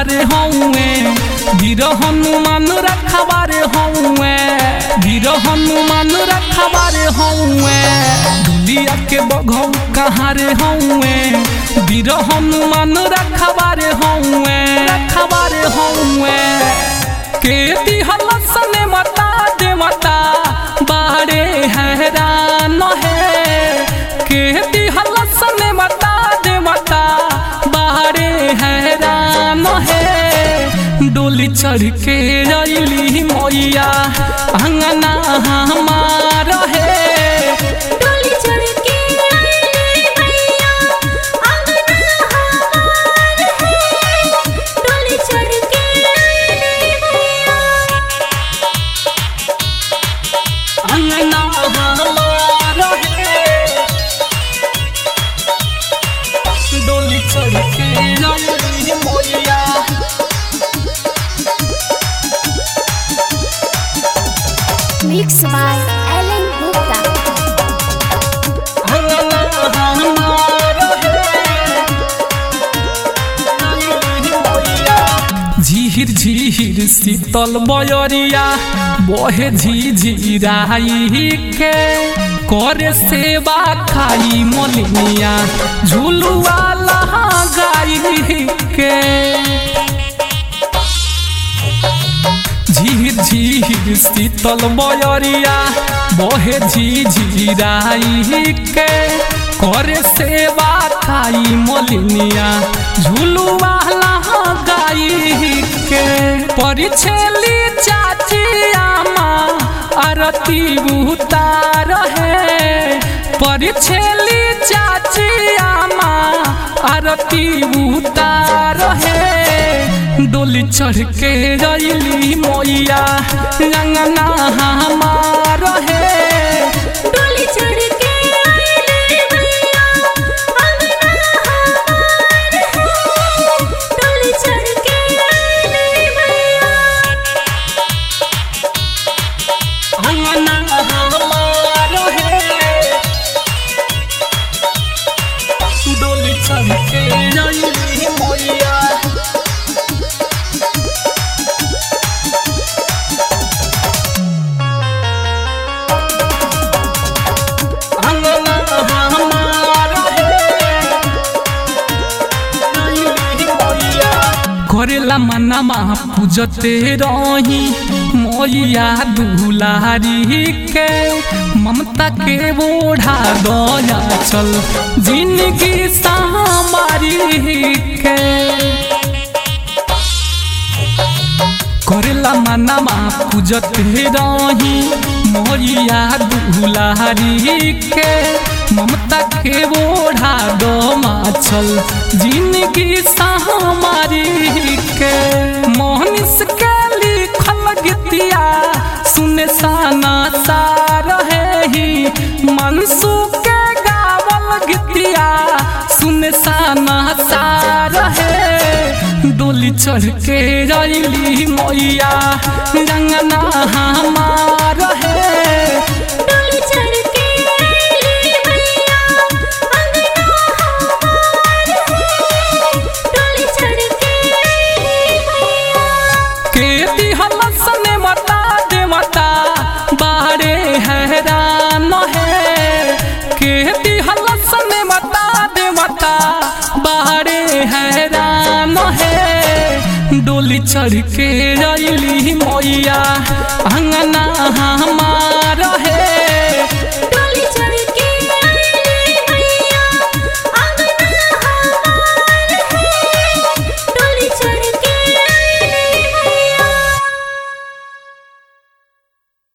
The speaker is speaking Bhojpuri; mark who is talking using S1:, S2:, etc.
S1: रखवारे हौवे वीर हनुमान रखवारे हौवे वीर हनुमान रखवारे हौवे दुलिया के बघौ कहाँ रे हौवे वीर हनुमान रखवारे हौवे के दिहल सने मता दे मता बारे हैरान है के दिहल सने मता दे मता बारे हैरान है डोली चढ़ के रैली मैया अंगना हमार है
S2: Mixed by Alan Gupta.
S1: झीर झीर शीतल बयरिया बहे झिझिराई के करे सेवा खाई मोलिनिया झुलुआ लगाई के झीर झीर शीतल बयरिया बहे झिझिराई के करे सेवा खाई मोलिनिया झुलुआ लगाई के परिछेली चाची आमा आरती उतार है परिछेली चाची आमा आरती उतार है डोली चढ़ के रैली मैया अंगना हमार है
S2: डोली चढ़ के रैली मैया अंगना हमार है डोली चढ़ के रैली मैया
S1: अंगना हमार है डोली चढ़ के रैली मैया करेला मनमा पूजते रही मैया दुलारी के ममता के ओढ़ा दया चल जिंदगी सामारी के करेला मनमा पूजते रही मैया दुलारी के ममता के ओढ़ा दो माचल जिंदगी हमारी के मोहनिस के लिखल गीतिया सुने साना सार है ही मनसू के गावल गीतिया सुने साना सार है डोली चढ़ के रैली मैया अंगना हमार है
S2: डोली चढ़ के रैली मैया अंगना हमार है डोली चढ़ के रैली मैया
S1: के दिहल सने मता दे मता बारे हैरान है के दिहल सने मता दे मता बारे हैरान है डोली चढ़ के रैली मैया अंगना हमार